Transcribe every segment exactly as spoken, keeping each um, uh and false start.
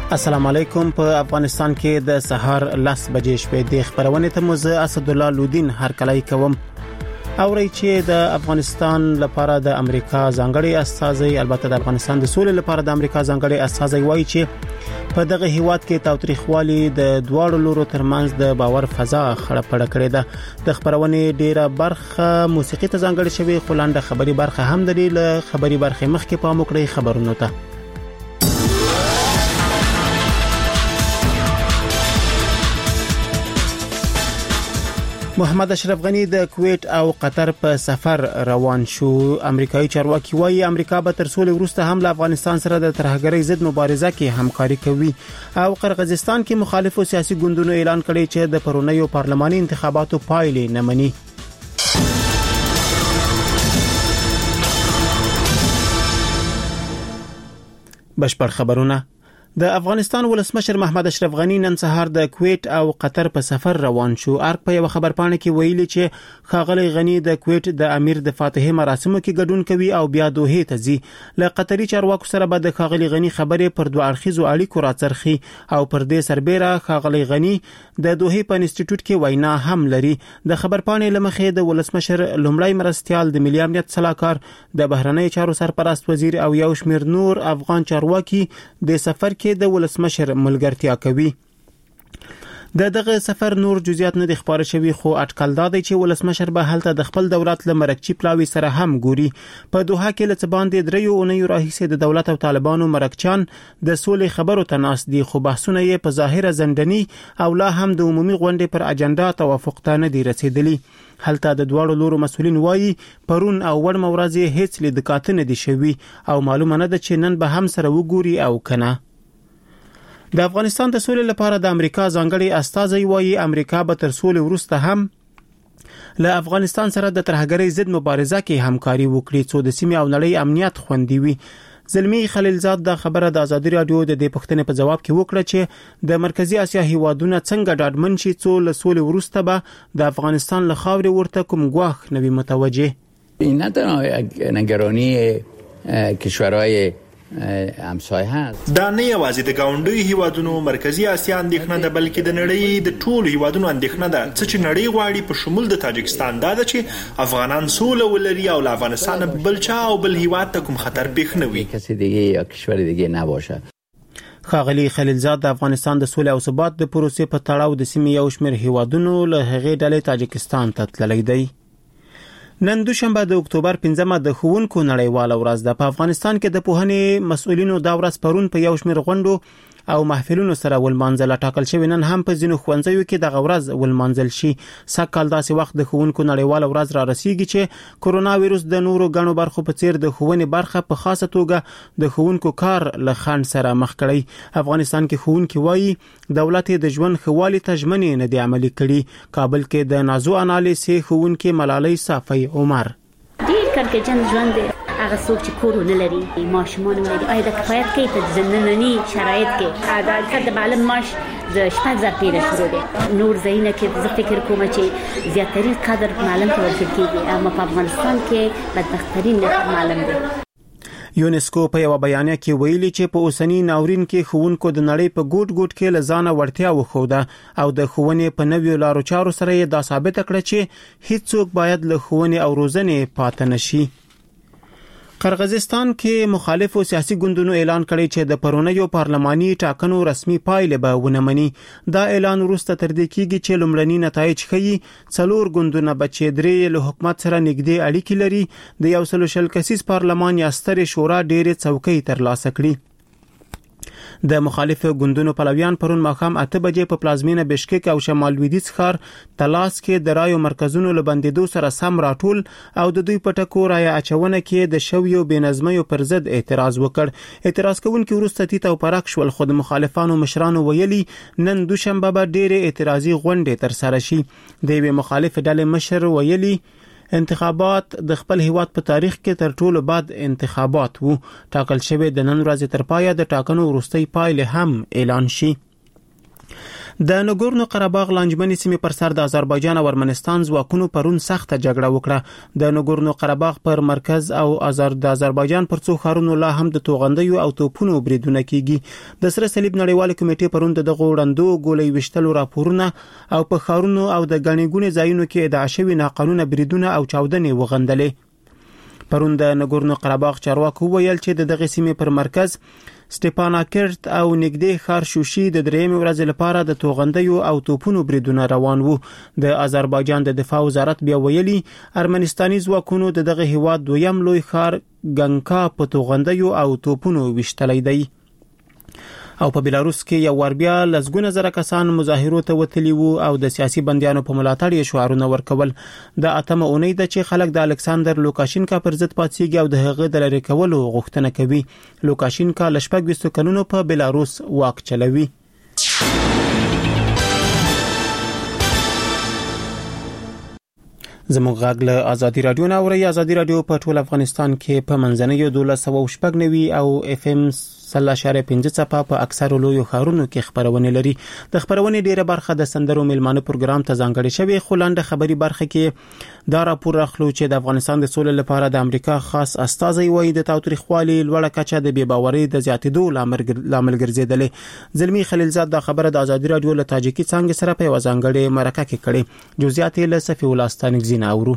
السلام علیکم. په افغانستان کې د سحر لس بجې شپې د خبرونه ته مزه اسد الله لودین هر کله کوم اوري چې د افغانستان لپاره د امریکا ځانګړي استازي البته د افغانستان د سولې لپاره د امریکا ځانګړي استازي وایي چې په دغه هیواد کې تاوتریخوالي د دواړو لورو ترمنځ د باور فضا خړه پړه کړې ده. د خبرونه ډیره برخه موسیقي ته ځانګړي شوی خو لاندې خبري برخه هم لري. له خبري برخه مخکې پام وکړئ خبرونه ته. محمد اشرف غنی د کویت او قطر په سفر روان شو. امریکایي چارواکي وايي امریکا به تر څو وروسته هم له افغانستان سره د ترهګرۍ ضد مبارزه کې همکاري کوي. او قرغیزستان کې مخالفو سیاسي ګوندونو اعلان کړی چې د پرونیو پارلماني انتخاباتو پایلې نه مني. بشپړ خبرونه. د افغانستان ولسمشر محمد اشرف غنی نن سهار د کویت او قطر په سفر روان شو. ارګ په یو خبرپاڼه کې ویلي چې خاغلی غنی د کویت د امیر د فاتحه مراسمو کې ګډون کوي او بیا دوه ته ځي. له قطري چارواکو سره به د خاغلی غنی خبرې پر دوه اړخیزو اړیکو راڅرخي او پر دې سربېره خاغلی غنی د دوه په انسټیټیوټ کې وینا هم لري. د خبرپاڼې لمخې د ولسمشر لومړی مرستيال د ملي امنیت صلاحکار د بهرنی چارو سرپرست وزیر او یو شمېر نور افغان چارواکي د سفر کې د ولسمشر ملګرتیا کوي. د دغه سفر نور جزئیات نه د خبره شوی خو اټکل دادی چې ولسمشر به هلته د خپل دولت لمرکچی پلاوی سره هم ګوري. په دوحه کې لڅ باندې دریو اونیو راهیسه د دولت او طالبانو مرکچان د سولې خبرو تناس دي خو بحثونه یې په ظاهر زندنی او لا هم د عمومي غونډې پر اجنډا توافق ته نه دی رسیدلی. هلته د دوړو لورو مسولین وایي پرون او ور مورازي هیڅ لید کاتنه دي شوی او معلومه نه ده چې نن به هم سره وګوري او کنه. د افغانستان د سولې لپاره د امریکا ځانګړي استازي وایي امریکا به تر سولې وروسته هم له افغانستان سره د ترهګرۍ ضد مبارزه کې همکاري وکړي څو د سیمې او نړۍ امنیت خوندي وي. زلمی خلیلزاد د خبره د ازادي رادیو د دې پښتنې په جواب کې وکړه چې د مرکزی اسیا هیوادونه څنګه ډاډمن شي څو له سولې وروسته به د افغانستان له خاورې ورته کوم ګواښ نوي متوجه. این نه نگرانی کشورهای همسایه هست. دا نه یوازې د گاونډي هیوادونو مرکزی اسیا اندېښنه ده بلکې د نړۍ د ټولو هیوادونو اندېښنه ده. څه چې نړۍ غواړي په شمول د تاجکستان دا ده چې افغانان سوله ولري او له افغانستان بل چا او بل هیواد ته کوم خطر پیښ نه وي. کسی دیگه یا کشور دیگه نباشه. خاغلی خلیلزاد د افغانستان د سولې او ثبات د پروسې په تړاو د سیمې یو شمېر هیوادونو له هغې ډلې تاجکستان ته تللی دی. نن دوشنبه د اکتوبر پنځمه د ښوونکو نړیواله ورځ ده. په افغانستان کې د پوهنې مسؤلینو دا ورځ پرون په یو شمېر غونډو او محفلونو سره ولمانځل. ټاکل شوی نن هم په ځینو ښوونځیو کې د ورځ ولمانځل شي. سکهال داسې وخت د ښوونکو نړیواله ورځ را رسیږي چې کرونا وایروس د نورو غنو برخو په څیر د ښوونې برخه په خاصه توګه د ښوونکو کار له خنډ سره مخ کړي. افغانستان کې ښوونکي وایي دولت د ژوند خوالي ته ژمنې نه دی عملي کړي. کابل کې د نازو انالیسي ښوونکي ملالۍ صافی عمر ډیر کړکېچن ژوند دی. هغه څوک چې کور نه لري ماشومان لري آیا د کفایت کوي په ځننني شرایط کې د معلم معاش د شپږ زره پیره شروع دی. نور ځایونه کې زه فکر کوم چې زیاترین قدر معلم ته ورکړل کېږي اما په افغانستان کې بدبخترین نفر معلم دی. یونسکو په یو بیانیه کې ویلي چې په اوسنی ناورین کې ښوونکو د نړۍ په ګوټ ګوټ کې لزانه ورتیا وخوده او د ښوونې په نویو لارو چارو سره یې دا ثابت کړه چې هیڅوک باید له ښوونې او روزنې پاتې نشي. قرغیزستان کې مخالفو سیاسي ګوندونو اعلان کړی چې د پرونیو پارلماني ټاکنو رسمي پایلې به ونه مني. دا اعلان وروسته تر دې کېږي چې لومړني نتایج ښیي څلور ګوندونه به چې درې له حکومت سره نږدې اړیکې لري د یو سل شل کسیز پارلمان یا سترې شورا ډېرې څوکۍ ترلاسه کړي. د مخالف ګوندونو پلویان پرون ماښام اته بجې په پلازمینه بشکک او شمال لویدیځ ښار تلاس کې د رایو مرکزونو لبندېدو سره سم راټول او د دوی په ټکو رای اچونه کې د شویو بېنظمیو پر ضد اعتراض وکړ. اعتراض کوونکي وروسته تیت او پرک شول خو د مخالفانو مشرانو ویلي نن دوشنبه به ډېرې اعتراضي غونډې ترسره شي. د یوې مخالف ډلې مشر ویلي انتخابات د خپل هیواد په تاریخ کې تر ټولو بد انتخابات وو. ټاکل شوی د نن ورځې تر پایه د ټاکنو وروستۍ پایلې هم اعلان شي. د نګورنو قرهباغ لانجمنې سیمې پر سر د آذربایجان او ارمنستان ځواکونو پرون سخته جګړه وکړه. د نګورنو قرهباغ پر مرکز او آذر د آذربایجان پر څو ښارونو لا هم د توغندیو او توپونو بریدونه کیږي. د سره صلیب نړیوال کمیټې پرون د دغو وړاندو ګولۍ وشتلو راپورونه او په ښارونو او د غنی ګونې ځایونو کې ادعا شوي ناقانونه بریدونه او چاودنې وغندلې. پرون د نګورنو قرهباغ چارواکو ویل چې د دغه سیمې پر مرکز سټپاناکرت او نګدې ښار شوشي د درېمې ورځې لپاره د توغندیو او توپونو بریدونه روان وو. د آذربایجان د دفاع وزارت بیا ویلي ارمنستاني ځواکونو د دغه هیواد دویم لوی ښار ګنکا په توغندیو او توپونو وشتلی دی. او په بلاروس کې یو ور بیا لسګونه زره کسان مظاهرو ته وتلي وو او د سیاسي بندیانو په ملاتړ یې شعارونه ورکول. د اتمه اونۍ د چې خلک د الکساندر لوکاشینکا پر ضد پاتېږي او د هغه د لری کولو غوښتنه کوي. لوکاشینکا ل شپږ ویشت کلونو په بلاروس واک چلوي. زموږ غږ له ازادي رادیو نه اوري. ازادي رادیو په ټول افغانستان کې په منځنۍ دولس سوه شپږ نوي او اف ام سل اشاریه پنځه څپه په اکثر لویو ښارونو کې خبرونه لري. د خبرونې ډیره برخه د سندرو میلمانه پروګرام ته ځانګړې شوی، خو لاندې خبري برخه کې دا راپور راخلو چې د افغانستان د سولې لپاره د امریکا خاص استازي وایي د تاوتریخوالي لوړه کچه د بیباوري د زیاتېدو لامل ګرځیدلې. زلمی خلیلزاد دا خبره د ازادي رادیو له تاجیکي څنګه سره په ځانګړې مرکه کې کړې. جزئیات له صفی الله ستانګزین اورو.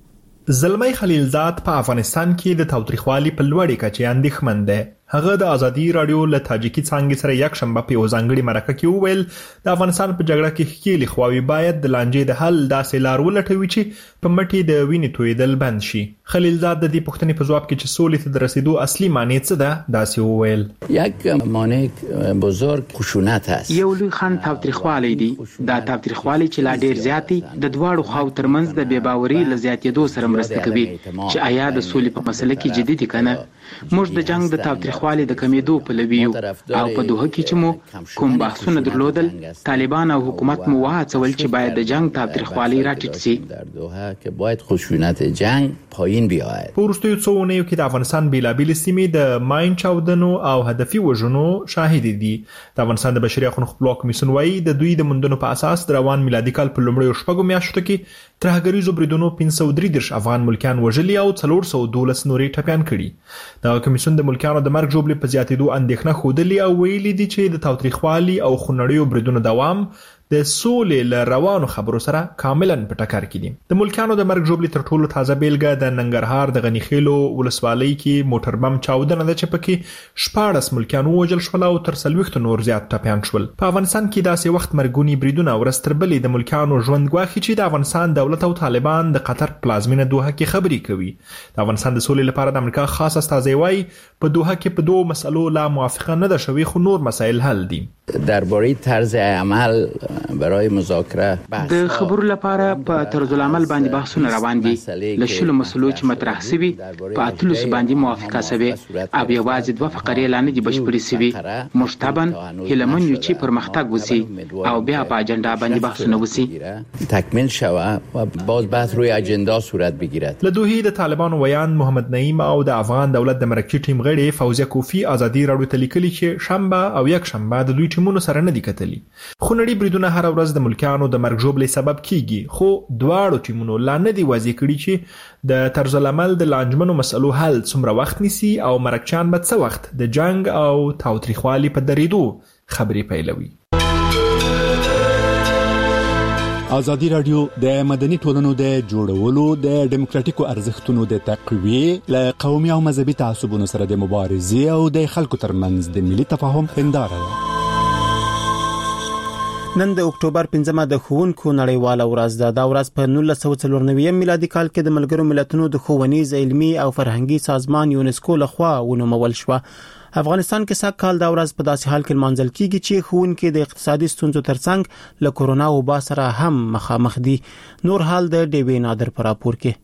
زلمی خلیلزاد په افغانستان کې د تاوتریخوالي په لوړې کچې اندېښمن دی. هغه د ازادي رادیو له تاجیکي څنګه سره یک شنبه په ځانګړي مرکه کې وویل د افغانستان په جګړه کې ښکېلې خواوې باید د لانجې د حل داسې لار ولټوي چې په مټي د وینې تویدل بند شي. خلیلزاد د دې پوښتنې په ځواب کې چې سولې ته د رسیدو اصلي معنی څه ده داسې وویل. یک معنی بزرگ خشونت است. یو لوی خنډ تاوتریخوالی دی. دا تاوتریخوالی چې لا ډیر زیاتی د دواړو خواو ترمنځ د بیباوري له زیاتېدو سره مرسته کوي چې آیا د سولې په مسله کې جدي دي کنه. موږ د جنگ د تاوتریخوالي د کمیدو په لویو او په دوه کې چې مو کوم بحثونه درلودل طالبان او حکومت مو وهڅول چې باید د جنگ تاوتریخوالي راټیټ شي. در دوحه کې باید خشونت جنگ پایین بیاید. په وروستیو څو اونیو کې د افغانستان بیلابیل سیمې د ماین چاودنو او هدفي وژنو شاهد دي. د افغانستان د بشري حقوقو خپلواک کمیسیون وایي د دوی د مندونو په اساس د روان میلادي کال په لومړیو شپږو میاشتو کې ترهګریزو بریدونو پنځه سوه درې دېرش افغان ملکیان وژلي او څلور سوه دولس نورې ټپیان کړي. د کمیسیون د ملکیانو د مرګ ژوبلې په زیاتېدو اندېښنه ښودلې او ویلي دي چې د تاوتریخوالي او خونړیو بریدونو دوام د سولې له روانو خبرو سره کاملا په ټکر کې دي. د ملکیانو د مرګ ژوبلې تر ټولو تازه بیلګه د ننګرهار د غنیخیلو ولسوالۍ کې موټر بم چاودنه ده چې پکې شپاړس ملکیان ووژل شول او تر څلوېښتو نور زیات ټپیان شول. په افغانستان کې داسې وخت مرګوني بریدونه ورځ تر بلې د ملکیانو ژوند ګواښي چې د افغانستان دولت او طالبان د قطر پلازمینه دوحه کې خبرې کوي. د افغانستان د سولې لپاره د امریکا خاص استازی وایي په دوحه کې په دوه مسلو لا موافقه نه ده شوې خو نور مسایل حل دي. درباره طرز عمل برای مذاکره د خبرو لپاره په طرز العمل باندې بحثونه روان دي. له شلو مسلو چې مطرح شوي په اتلس باندې موافقه شوې او یوازې دوه فقرې لا نه دي بشپړې شوي. موږ طبعا هیلهمن یو چې پرمختګ وشي او بیا په اجنډا باندې بحثونه وشي تکمیل شوه و باز بحث روی اجنډا صورت بگیرد. له دوحې د طالبانو ویان محمد نعیم او د افغان دولت د مرکزي ټیم غړي فوزیه کوفی ازادي راډیو ته لیکلي چې شنبه او یک شنبه د دوی ټیمونو سره نه دي کتلي. خونړي بریدونه هر ورځ د ملکیانو د مرګ ژوبلې سبب کیږي خو دواړو ټیمونو لا نه دي واضح کړي چې د طرز العمل د لانجمنو مسلو حل څومره وخت نیسي او مرکچان به څه وخت د جنگ او تاوتریخوالي په درېدو خبرې پیلوي. ازادي رادیو د مدني ټولنو د جوړولو د دیموکراتیکو ارزښتونو د تقویې له قومي او مذهبي تعصبونو سره د مبارزې او د خلکو ترمنځ د ملي تفاهم هنداره ده. نن د اکتوبر پنځمه د ښوونکو نړیواله ورځ ده. دا ورځ په نولس سوه څلور نوي میلادي کال کې د ملګرو ملتونو د ښوونیز علمي او فرهنګي سازمان یونسکو لخوا ونومول شوه. افغانستان کې سږ کال دا ورځ په داسې حال کې لمانځل کیږي چې ښوونکي د اقتصادي ستونزو ترڅنګ له کورونا وبا سره هم مخامخ دي. نور حال د ډیوې نادر پر راپور کې.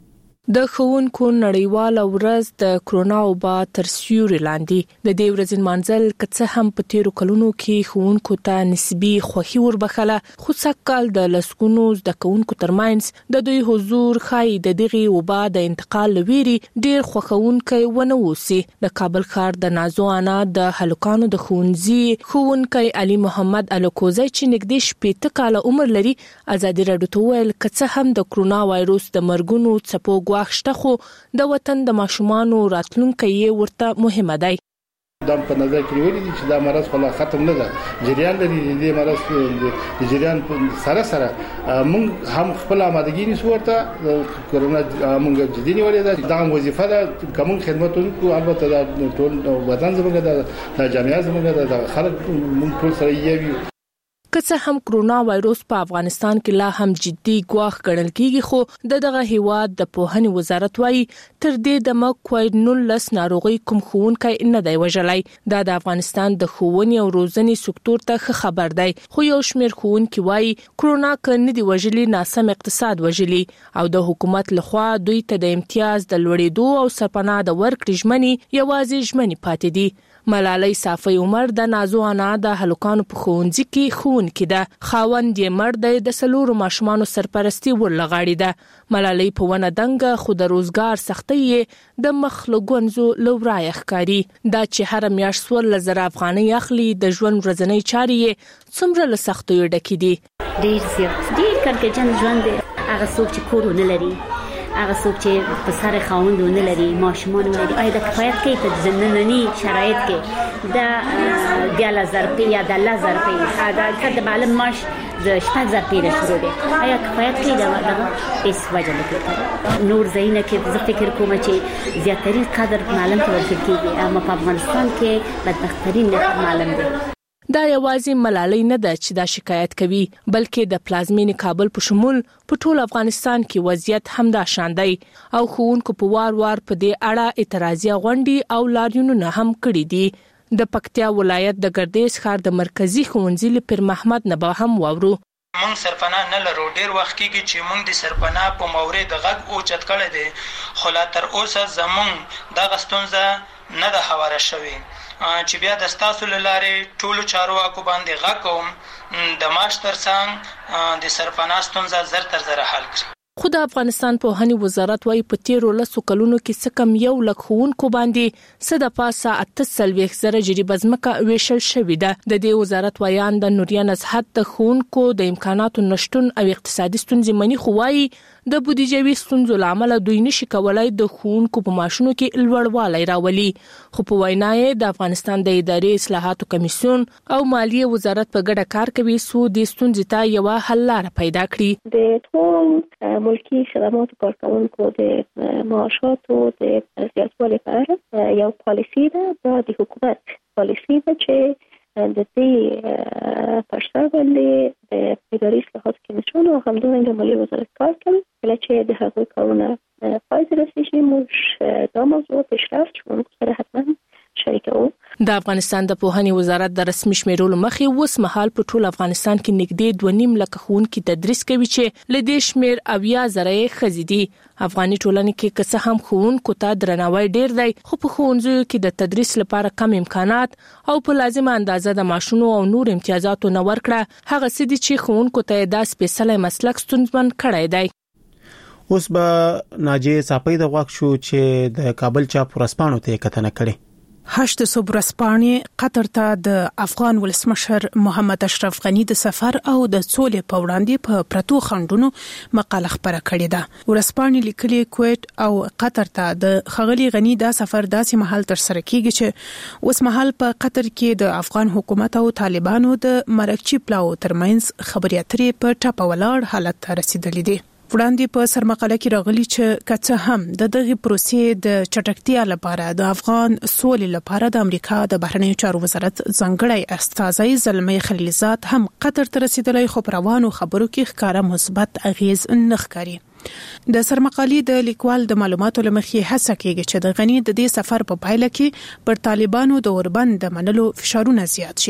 د ښوونکو نړیواله ورځ د کرونا وبا تر سیوري لاندې د دې ورځې منځل کڅه هم په تیرو کلونو کې ښوونکو ته نسبی خوښي وربخله، خو سکهال د لسګونو د کوونکو ترمنځ د دوی حضور خای د دغه وبا د انتقال لويري ډیر خوښونکي ونه وسی. د کابل ښار د نازو انا د هلکانو د ښوونځي ښوونکي علي محمد الکوزی چې نږدې شپږ کاله عمر لري ازادي راډیو ته ویل کڅه هم د کرونا وایروس د مرګونو څپو واخشته خو د وطن د ماشومانو راتلونکي ورته مهمه دی. دا په نظر کې ویلي چې دا مرض خلا ختم نه ده، جریان لري. د مرض د جریان سره سره موږ هم خپل آمادګي نیسو ورته کرونا موږ جدي نیولې ده. دا وظیفه ده کوم خدماتونکو البته د ټول وطن زموږ د جامعه زموږ د خلک موږ ټول سره یو. که څه هم کرونا وایروس په افغانستان کې لا هم جدي ګواښ ګڼل کیږي، خو د دغه هیواد د پوهنې وزارت وايي تر دې د کووډ نولس ناروغي کوم ښوونکی نه دی وژلای. دا د افغانستان د ښوونې او روزنې سکتور ته خبر دی، خو یو شمېر ښوونکي وايي کرونا که نه دی وژلي ناسم اقتصاد وژلي او د حکومت لخوا دوی ته د امتیاز د لوړېدو او سرپناه د ورکړې ژمنې یوازې ژمنې پاتې دي. ملالۍ صافی عمر د نازو انا د هلکانو په ښوونځي کې ښوونکې ده. خاوند یې مړ دی، د څلورو ماشومانو سرپرستی ورلغاړي ده. ملالۍ په ونه دنګه خو د روزګار سختۍ یې د مخ له ګونځو لورای ښکاري. دا چې هر میاشت څوارلس زره افغانۍ اخلي، د ژوند ورځنۍ چارې یې څومره له سختیو ډکې دي. ډېر زیات ډېر کړکېچن ژوند دی. هغه څوک چې کور ونه لري، هغه څوک چې په سر خاوند ونه لري، ماشومان ولري، آیا د کفایت کوي په ځننني شرایط کې د دیاله زرپی یا د الله زرپی دا کړه د معلم ماش د شپږ زرپی نه شروع دی، آیا کفایت کوي دا دغه هیڅ وجه نه کوي. نور ځایونه کې زه فکر کوم چې زیاتري قدر معلم ته ورکړل کیږي، اما په افغانستان کې بدبخترین معلم دی. دا یوازې ملالۍ نه ده چې دا شکایت کوي، بلکې د پلازمینې کابل په شمول په ټول افغانستان کې وضعیت همدا شان دی او ښوونکو په وار وار په دې اړه اعتراضي غونډې او لاریونونه هم کړي دي. د پکتیا ولایت د ګردیز ښار د مرکزی ښوونځي لپاره محمد نبا هم واورو. مونږ سرپناه نه لرو، ډیر وخت کېږي چې مونږ د سرپناه په مورد غږ اوچت کړی دی، خو لا تر اوسه زمونږ دغه ستونزه نه ده هواره شوې چې بیا د ستاسو له لارې ټولو چارواکو باندې غږ کوم د معاش ترڅنګ د سرپناه ستونزه زر تر زره حل کړي. خو د افغانستان پوهنې وزارت وايي په تیرو لسو کلونو کې څه کم یو لک ښوونکو باندې څه د پاسه اته څلوېښت زره جریبه ځمکه ویشل شوې ده. د دې وزارت وایان د نوریا نصحت د ښوونکو د امکاناتو نشټون او اقتصادي ستونزې مني، خو وايي د بودیجوي ستونزو لامل دوی نشي کولای د ښوونکو په معاشونو کې لوړوالی راولي. خو په وینا یې د افغانستان د اداري اصلاحاتو کمیسیون او مالیه وزارت په ګډه کار کوي څو د ستونزې ته یو حل لاره پیدا کړي. د ټول ملکی خدماتو کارکونکو د معاشاتو د زیاتوالي په اړه یو پالیسی ده، دا د حکومت پالیسی ده چې د دې پر سر باندې د اداري اصلاحاتو کمیسیون او همدارنګه مالیه وزارت کار کوي. کله چې د هغوی کارونه پای ته رسیږي موږ دا موضوع پیشرفت شو سره حتما شریکو. د افغانستان د پوهنې وزارت د رسمي شمیرولو مخې اوس مهال په ټول افغانستان کې نږدې دوه نیم لک ښوونکي تدریس کوي چې له دې شمیر اویا زره ښځې دي. افغاني ټولنې کې که څه هم ښوونکو ته درناوی ډیر دی، خو په ښوونځیو کې د تدریس لپاره کم امکانات او په لازمه اندازه د معاشونو او نور امتیازاتو نه ورکړه هغه څه دي چې ښوونکو ته دا سپیشل مسلک ستونزمن کړی دی. اوس به ناجیه صافی د غوښ شو چې د کابل چاپ ورسپانو ته کتنه کړي. هشت صبح ورځپاڼې قطر ته د افغان ولسمشر محمد اشرف غنی د سفر او د سولې په وړاندې په پرتو خندونو مقاله خبره کړې ده. ورځپاڼې لیکلي کویت او قطر ته د ښاغلي غنی دا سفر داسې مهال تر سره کیږي چې اوس مهال په قطر کې د افغان حکومت او طالبانو د مرکچی پلاو ترمنځ خبرې اترې په ټاپه ولاړ حالت ته رسیدلې دي. وړاندې په سرمقاله کې راغلي چې کڅه هم د دغه پروسې د چټکتیا لپاره د افغان سولې لپاره د امریکا د بهرنیو چارو وزارت ځانګړی استازی زلمي خلیلزاد هم قطر ته رسیدلی، خو په روانو خبرو کې ښکاره مثبت اغیز نه ښکاري. د سرمقالې د لیکوال د معلوماتو لمخې هڅه کیږي چې د غنی د دې سفر په پایله کې پر طالبانو د اوربند د منلو فشارونه زیات شي.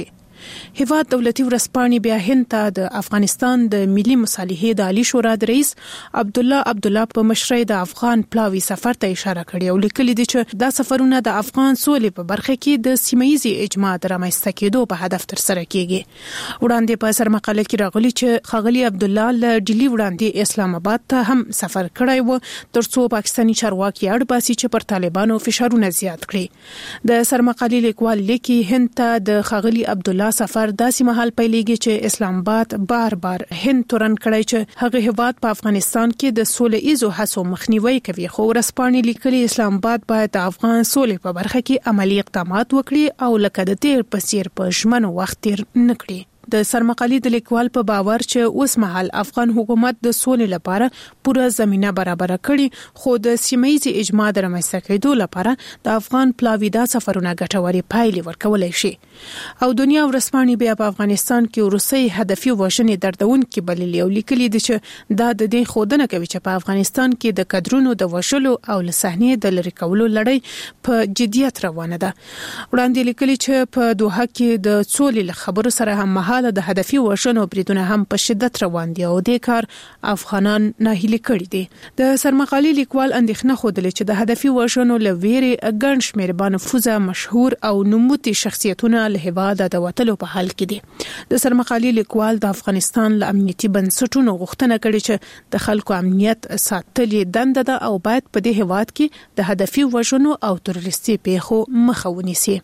هیواد دولتي ورسپانې بیا هند ته د افغانستان د ملي مصالحې د عالی شورا د رئیس عبد الله عبد الله په مشرۍ د افغان پلاوي سفر ته اشاره کړې او لیکلي دي چې دا سفرونه د افغان سولې په برخه کې د سیمه‌یزي اجماع د رامنځته کېدو په هدف ترسره کیږي. وړاندې په سرمقاله کې راغلي چې ښاغلي عبد الله له ډیلی وړاندې اسلام آباد ته هم سفر کړی و ترڅو پاکستاني چارواکي اړ باسي چې پر طالبانو فشارونه زیات کړي. د سرمقالې لیکوال لیکي هند ته د ښاغلي عبد الله سفر داسې مهال پیلېږي چې اسلام آباد بار بار هند تورن کړی چې هغه هیواد په افغانستان کې د سولې ایزو هڅو مخنیوي کوي خو ورسپانې لیکلي اسلام آباد باید د افغان سولې په برخه کې عملی اقدامات وکړي او لکه د تیر په څیر په ژمنو وخت تیر نه کړي. د سرمقالې د لیکوال په باور چې اوس مهال افغان حکومت د سولې لپاره پوره زمينه برابر کړي خو د سیمه‌یزي اجماع د رامنځته کېدو لپاره د افغان پلاوي دا سفرونه ګټوري پایلې ورکولای شي. او دنیا ورسپانې بیا په افغانستان کې روسي هدفي وژنې دردونکې بللي او لیکلي دي چې دا د دې خودنه کوي چې په افغانستان کې د کډرونو د وشلو او لسهنې د لری کولو لړۍ په جديت روانه ده. وړاندې لیکلي چې په دوحه کې د سولې خبرو سره هم مهال د هدفي وژنو بریدونه هم په شدت روان دي او د کار افغانان ناهیلي کړي دي. د سرمقالې لیکوال اندېښنه خوده چې د هدفي وژنو لويري ګڼ شمېر بانفوذه مشهور او نوموتي شخصیتونه له هیواده د وټلو په حال کې دي. د سرمقالې لیکوال د افغانستان له امنیتي بنسټونو غوښتنه کړې چې د خلکو امنیت ساتلې دنده ده او باید په دې هیواد کې د هدفي وژنو او تروریستي پیښو مخه ونیسي.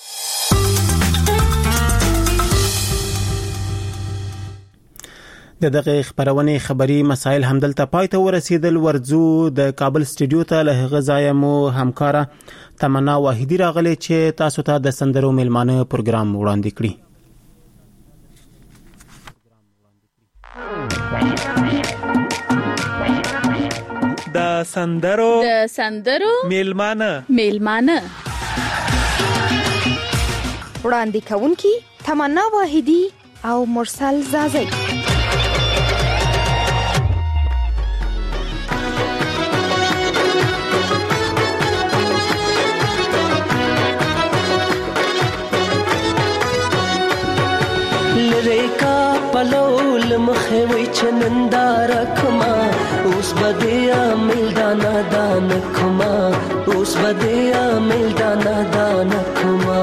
د دغه خبرونه خبري مسائل همدلته پای ته ورسیدل. ورځو د کابل سټډیو ته له غزایا مو همکارا تمنا واحدی راغله چې تاسو ته د سندرو میلمانه پروګرام وړاندې کړی. د سندرو د سندرو میلمانه میلمانه وړاندې کوونکی تمنا واحدی او مرسل زازی. لریکا پلول مخوي چنندار کما اوس بدیا ملدانا دان کما اوس بدیا ملدانا دان کما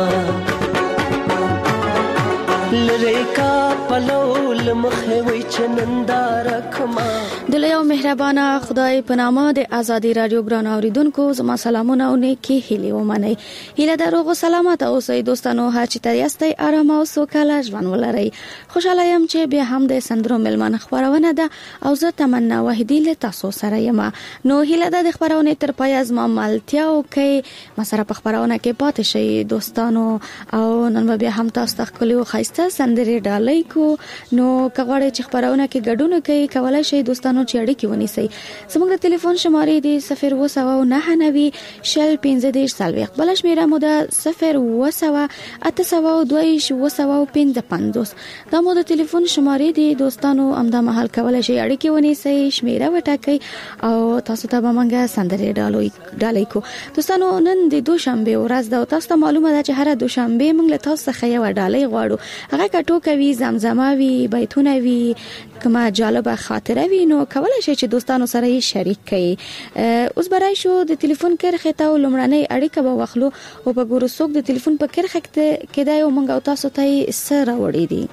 لریکا پلول مخوي چنندار کما د یو مهربانه خدای په نامه د ازادي رادیو ګران اوریدونکو زما سلامونه او نیکی هیله ومنئ. هیله دروغ سلامت اوسئ دوستانو، هر چی تر یاستئ آرام او سوکاله ژوند ولرئ. خوشاله یم چې بیا هم د سندرو ملمنه خبرونه ده او زه تمنا واحدی له تاسو سره یم. نو هیله د خبرونه تر پای از ما ملتیا او کې مسره په خبرونه کې پاتې شئ دوستانو او نن بیا هم تاسو تخکلیو خایسته سندري ډالۍ کو. نو کغړې چې خبرونه کې ګډون کوي کولای شئ دوستانو چې اړیکې ونیسئ. زموږ د ټلیفون شمارې دی صفر اووه سوه نهه نوي شل پنځه دېرش څلوېښت، بله شمېره مو ده صفر اووه سوه اته سوه دوه ویشت اووه سوه پنځه پنځوس. دا مو د ټلیفون شمارې دی دوستانو. همدا مهال کولای شئ اړیکې ونیسئ، شمېره وټاکئ او تاسو ته به موږ سندرې ډالۍ کو. دوستانو نن د دوشنبې ورځ ده او تاسو ته معلومه ده چې هره دوشنبې موږ له تاسو څخه یوه ډالۍ غواړو. هغه که ټوکه وي، زمزمه وي، بیتونه وي، کومه جالبه خاطره وي، نو کولای شئ چې دوستانو سره یې شریک کړئ. اوس برای شو د ټلیفون کرخه ته لمړنۍ اړیکه به واخلو او په ګورو څوک د ټلیفون په کرخه کې دی او موږ او تاسو ته یې سره وړي دي.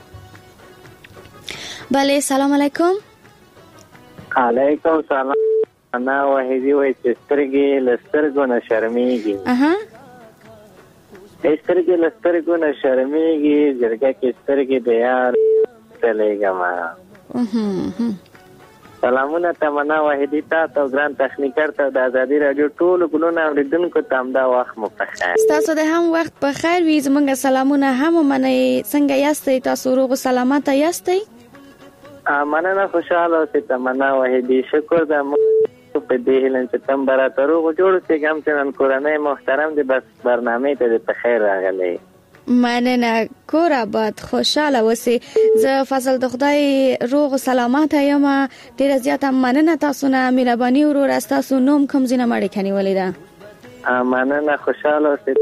بله سلام علیکم. علیکم سلام. انا واحدی وای چې سترګې لسترګو نه شرمېږي. اها سترګې لسترګو نه شرمېږي، جرګه کې سترګې د یار تلېګما. اها سلامونه تمنا واحدی ته او ګران تخنیکر ته د ازادي رادیو ټول ګلونه اوریدونکو ته هم دا وخت مو په خیر. تاسو د هم وخت په خیر وي. زمونږ سلامونه هم منئ. څنګه یاستئ تاسو؟ روغ سلامت یاستئ؟ مننه، خوشاله اوسئ تمنا واحدی. شکر ده په دې هیله چې تم برابر روغ جوړ سئ. هم چې نن کورنۍ محترم دي، بس برنامه ته په خیر راغلی. مننه، کور آباد، خوشاله اوسئ. زه فضل د خدای روغ سلامت یم. ډیره زیاته مننه تاسو نه. مهرباني ورور تاسو نوم کوم ځینه مړی کني ولیدا. مننه، خوشاله اوسئ.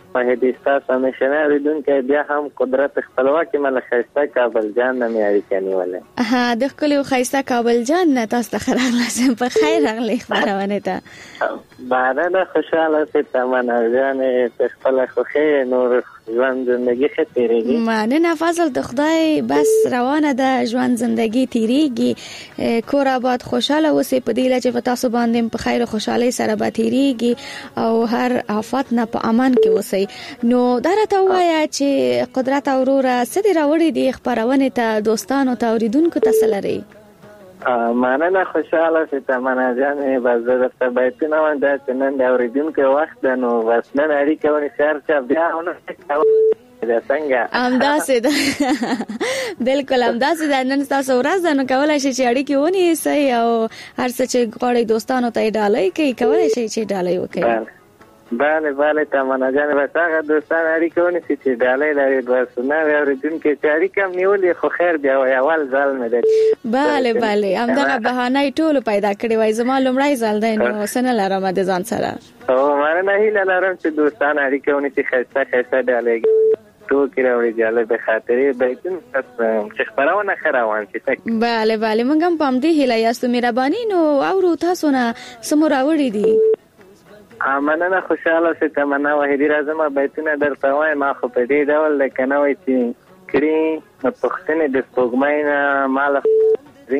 واحدی ستاسو همیشنه اوریدونکي بیا هم قدرت خپلواکي مله ښایسته کابل جان نه مې اړیکه نیولې. ها د ښکلي ښایسته کابل جان نه تاسو ته ښه راغلاست. په خیر راغلی خبرونه ته. مننه، خوشحاله اوسئ تمنا جانې، په خپله خوښۍ نور ژوند زندگی ښه تېرېږي. مننه فضل د خدای بس روانه ده، ژوند زندگی تېرېږي. کور آباد خوشحاله اوسئ، په دې چې په تاسو باندې په خیر او خوشحالۍ سره به تېرېږي او هر آفت نه په امان کې اوسئ. نو دا راته ووایه چې قدرت او وروره څه دې راوړي دي خپرونې ته، دوستانو ته، اوریدونکو ته څه لرئ؟ مننه، خوشحاله اوسئ تمنا جانې. بس زه درته بیتونه وایم دا چې نن د اورېدونکو وخت ده، نو بس نن اړیکه ونیسئ، هر چا بیا ونه ده څنګه همداسې ده. بالکل همداسې ده، نن ستاسو ورځ ده، نو کولی شئ چې اړیکې ونیسئ او هر څه چې غواړئ دوستانو ته یې ډالۍ کوئ، کولی شئ چې ډالۍ وکړئ. بله بله تمنا جانې، بس هغه دوستان اړیکه ونیسي چې ډالۍ لري. بس نوې اورېدونکي چې اړیکه هم نیولې خو خیر بیا وایي اول ځل مې ده. بله بله همدغه بهانه یې ټولو پیدا کړې وای، زما لومړی ځل دی، نو څه نه لرم د ځان سره. او مننه، هیله لرم چې دوستان اړیکه ونیسي، ښایسته ښایسته ډالۍ ټوکې راوړي، جالبې خاطرې بیتونه چې خپرونه ښه روان شي. بله بله موږ هم په همدې هیله یاستو. مهرباني نو اورو تاسو نه څه مو راوړي دي؟ مننه، خوشحاله اوسئ تمنا واحدي. راځم بیتونه درته وایم، ما خو په دې ډول لکه نه وایي چې کړي پوښتنې د سپوږمۍ نه ماله راځي،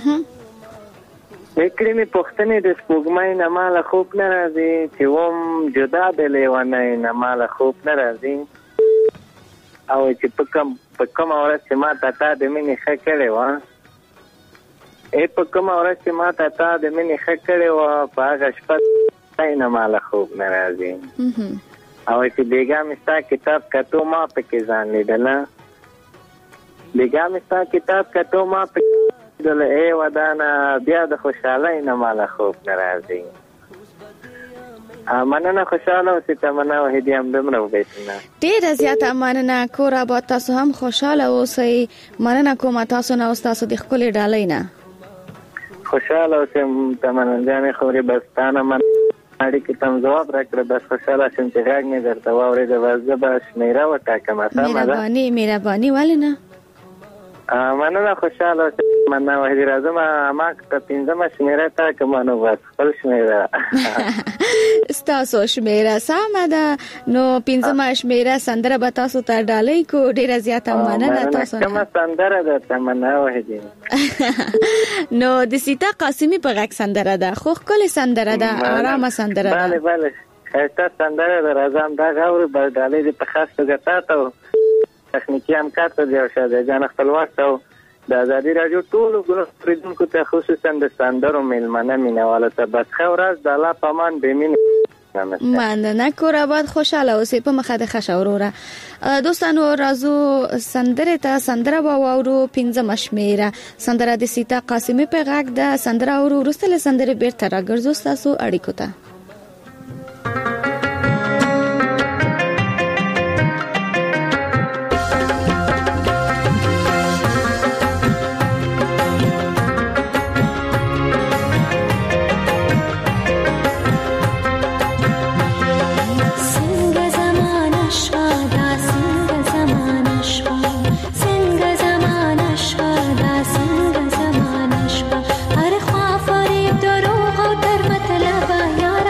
کړي مې پوښتنې د سپوږمۍ نه ماله خوب نه راځي، چې وم جدا د لیونۍ نه ماله خوب نه راځي، او چې په کوم په کومه ورځ چې ما ته تا د مینې ښه کړې وه، ای په کومه ورځ چې ما ته تا د مینې ښه کړې وه، په هغه شپه نه ماله خوب نه راځي، او چې بیګا مې ستا کتاب کتو ما پکې ځان لیدله، بیګا مې ستا کتاب کتو ما پکې لیدله، ای ودانه بیا د خوشحالۍ نه ماله خوب نه راځي. مننه، خوشحاله اوسئ تمنا واحدي. همدومره بیتونه. ډېره زیاته مننه. کور آباد تاسو هم خوشحاله اوسئ. مننه کومه تاسو نه او ستاسو د ښکلې ډالۍ نه. خوشحاله اوسئ تمنا جانې، خورې بستانه من اړیکې ته هم جواب راکړه. بس خوشحاله شم چې غږ مې درته واورېده. بس زه به شمېره وټاکم. مهرباني مهرباني ولې نه. مننه، خوشحاله اوسئ. مننه واحدي. راځم ما ته پنځمه شمېره ټاکم، نو بس خپل شمېره ستاسو شمېره سمه ده. نو پنځمه شمېره سندره به تاسو ته ډالۍ کو. ډېره زیاته مننه تاسو نه. کومه سندره ده تمنا واحدي؟ نو د سیتا قاسمي په غږ سندره ده، خو ښکلې سندره ده، آرامه سندره ده. بله بله ښایسته سندره ده. راځم دا غواړو به ډالۍ دې په خاص توګه تا ته تخنیکي همکار ته دی او شاهزاده جان خپلواک ته د ازادي راډیو ټولو اوریدونکو ته، خصوصا د سندرو میلمنه مینهوالو ته بس ښه ورځ، د الله په امان، بې مینې. مننه. کور آباد خوشحاله اوسئ. په مخه د ښه شه وروره. دوستانو راځو سندرې ته. سندره به واورو پنځمه شمېره، سندره د سیتا قاسمي په غږ ده. سندره اورو، وروسته له سندرې بیرته راګرځو ستاسو اړیکو ته. यार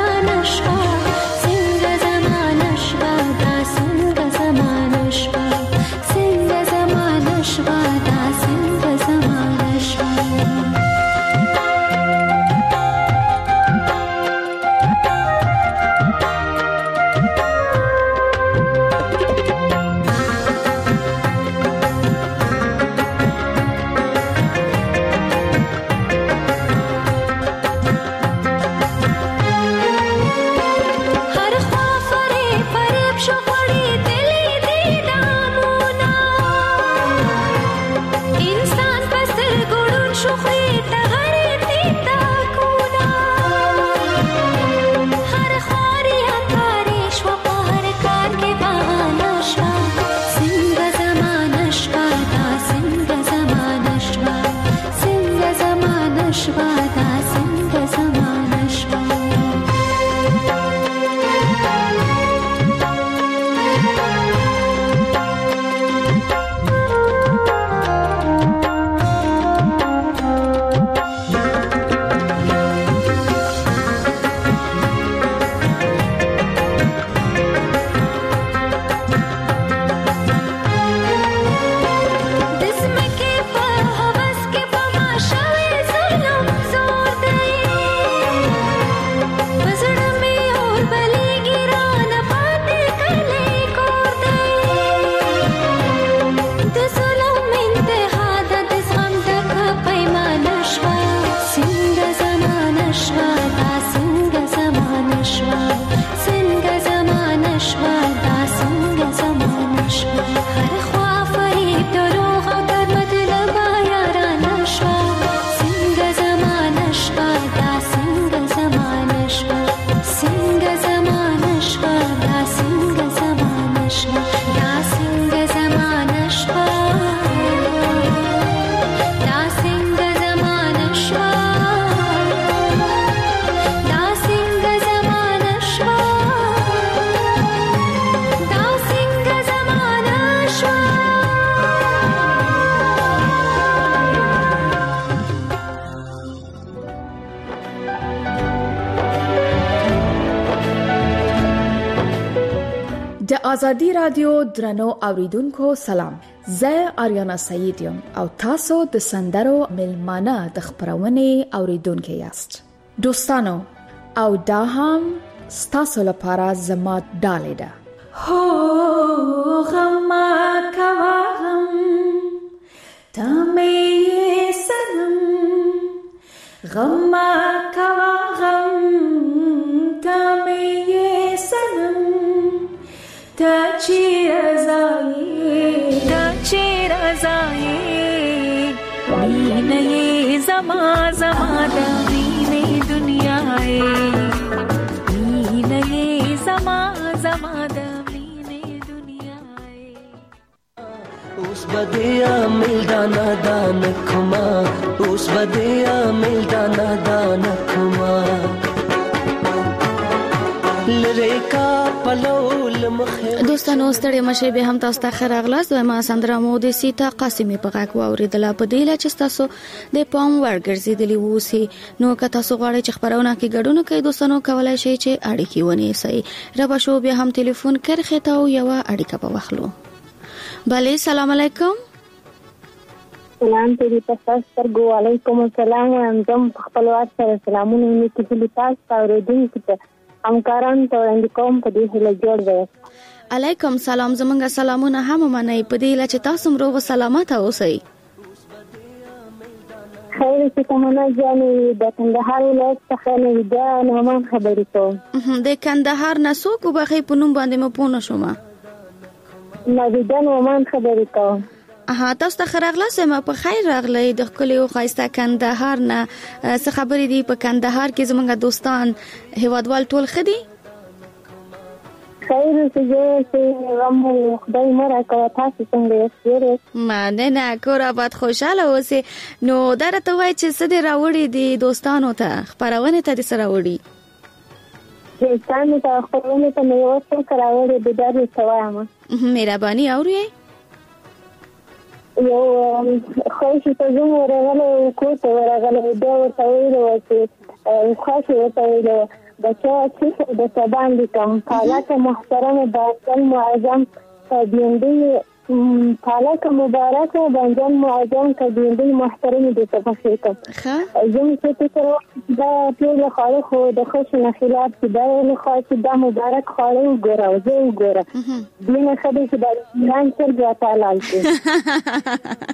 د ازادي رادیو درنو اوریدونکو سلام. زه آریانا سعید یم او تاسو د سندرو ملمانه د خبرونې اوریدونکو یاست. دوستانو او دا هم ستاسو لپاره زما ډالۍ ده. هو غم کوا غم تمه سنم غم کوا غم تمه سنم تا چیر زایی تا چیر زایی مینه زما زما دا مینه دنیای مینه زما زما دا مینه دنیای اوس بدیا ملدانا دان کما اوس بدیا ملدانا دان کما دوستانو ستړي مشه به هم تاسو ته خراغلاس و ما سندره مو د سیتا قاسمی په غاک واوریدله په دی لا چې تاسو د پام ورګرځیدلی ووسی نو که تاسو غواړئ چې خبرونه کې ګډون کوي دوستانو کولای شئ چې اړیکې ونیسئ ربا شو به هم ټلیفون کرخه تا او یو اړیکه په واخلو. بله سلام علیکم. سلام دې تاسو سره علیکم السلام هم خپل واسطه سلامونه مې کې تاسو اوریدونکو همکاران ته وړاندې کوم په دې هیله جوړ دی. علیکم سلام زمونږ سلامونه هم منئ په دې چې تاسو روغ سلامت اوسئ. خیر چې تمنا جانې د کندهار ولایت څخه نه دا نومان خبرې کوم. د کندهار نه څوک وبخې په نوم باندې مې پوه نه شوم. نه دا نومان خبرې کوم. اها تاسو ته خراغلاس ما په خیر راغلی د خپل یو خایسته کندهار نه څه خبرې دي په کندهار کې زمونږ دوستان هیوادوال ټول خدي خیر چې چې رمو خدای مره کوي تاسو څنګه یې ما نه نه کور آباد خوشاله اوسه نو درته وای چې څه دې راوړي دي دوستانو ته خبرونه ته دې سره وړي دوستانو ته خبرونه ته مې اوسه کراوړي د دې سوایم مهرباني اوري یو خوښ ته زموږ ورغله کوته ورغله دا ورته ویلو چې خوښ ورته ویلو بچا چې د سبان دي کوم حالات محترم باطل معظم دیندې حالات مبارک باندې معظم دیندې محترم دي څه کوم زموږ چې تر دا ټول خالق د خوش نه خلاف چې دا له خاص د مبارک خالق وګوره او زه وګوره دینه خدای چې د ایران سره تعالی شي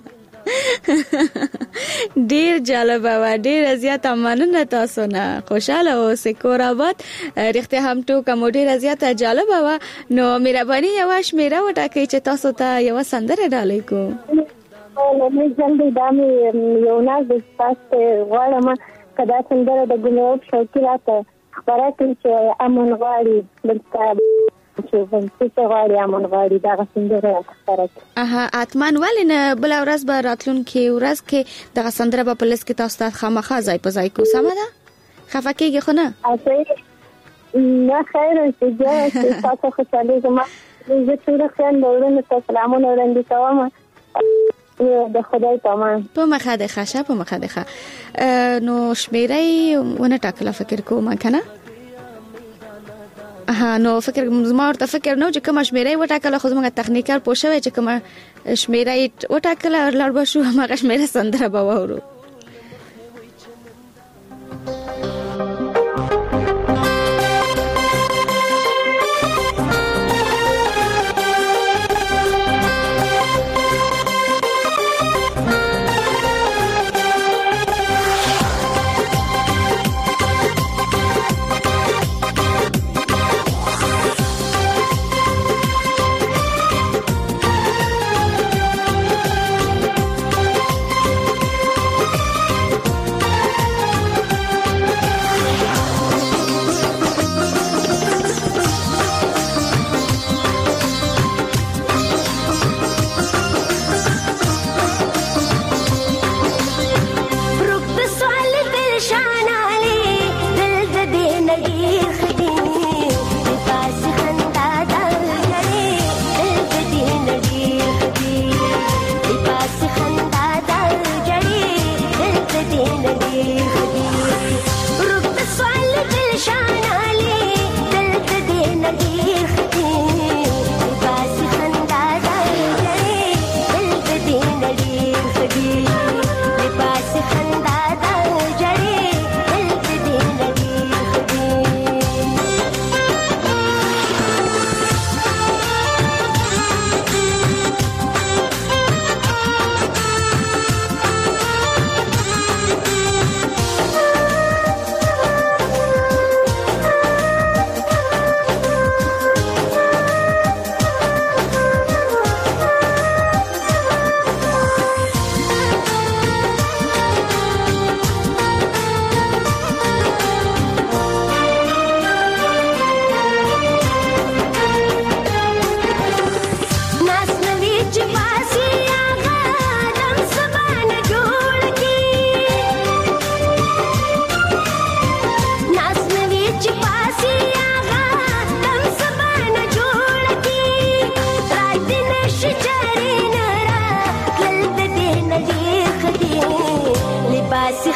ډیر جالب و ډیر زیات مننه تاسو نه خوشاله اوسئ کور آباد رښتیا هم ټوکه مو ډیر زیات جالب و نو مهرباني یو شمیره وټاکئ چې تاسو ته یو سندره ډالۍ کو نو مې جلدی دامي یو ناز د تاسو غواړم کدا سندره د ګلوب شوقي راته خبره کوي چې امن غواړي بلکې چې څه غواړي امن غواړي دا سندره راته اها اتمن ولنه بل ورځ به راتلون کې ورځ کې د سندره په پلس کې تاسو ته خامخا ځای په ځای کو سم ده خفه کېږي خو نه نه خیر چې تاسو خوشاله زما زه ټول خیال لرم ته سلامونه وړاندې کوم د خدای پامان په مخه د خاصه په مخه د نو شمیره ونه ټاکله فکر کوم کنه اها نو فکر زما ورته فکر نو چې کوم شمیره وټاکله خو زموږ تخنیکر پوښوي چې کوم شمیره وټاکله لړ بشو هغه شمیره سندره به وورو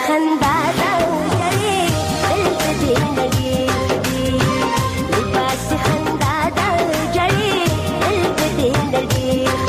خندا دا جړې دلته دې نګي لباس خندا دا جړې دلته دې نګي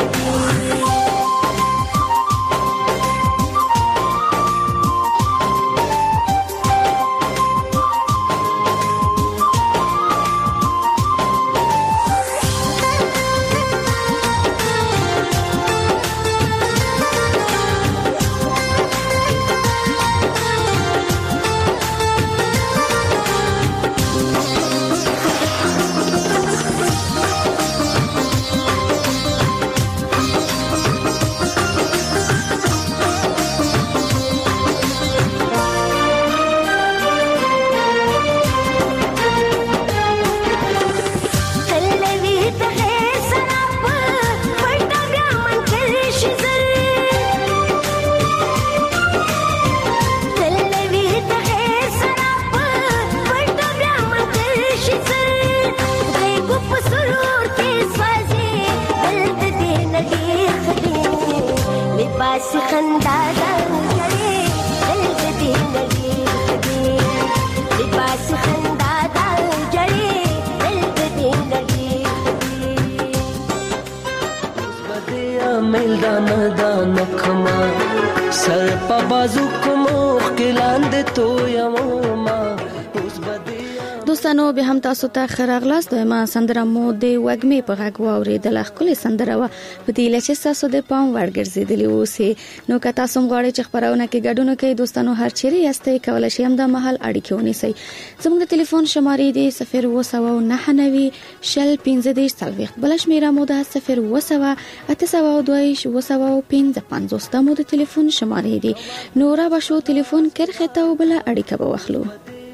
دوستانو به هم تاسو ته خراغلاست ما سندره مو د وګمې په غږ واورېدل خپل سندره و په دې لچې تاسو د پام ورګرځېدلی اوسې نو که تاسو غواړئ چې خبرونه کې ګډون کوي دوستانو هر چیرې یاستئ کولای شئ هم د محل اړیکې ونیسئ زموږ د ټلیفون شمارې دی صفر اووه سوه نهه نوي شل پنځه دېرش څلوېښت بله شمېره مو ده صفر اووه سوه اته سوه دوه اووه سوه پنځه پنځوس دا مو د ټلیفون شمارې دی نو را به شو ټلیفون کرښې ته او بله اړیکه به واخلو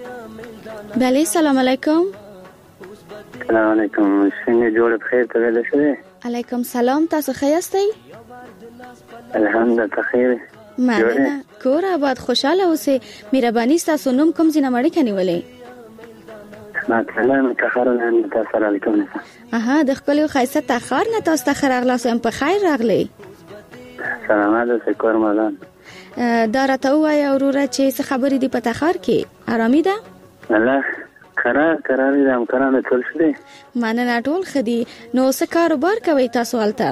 بله سلام علیکم سلام علیکم څنګه جوړ بخیر ته ویل شوی علیکم سلام تاسو ښه یاستئ الحمدلله بخیر مننه کور آباد خوشاله اوسئ مهرباني ستاسو نوم کوم ځای نه اړیکه نیولې ما کلام تخار نه تاسو علیکم اها د خپل خیسه تخار نه تاسو ته راغلاس هم په خیر راغلی سلامات اوسئ کور مدان دا راته وایي وروره چې څه خبرې دي په تخار کې آرامي ده الله قرار قرار دې هم کرانه ټول شدي مننه ټول خدي نو څه کاروبار کوي تاسو هلته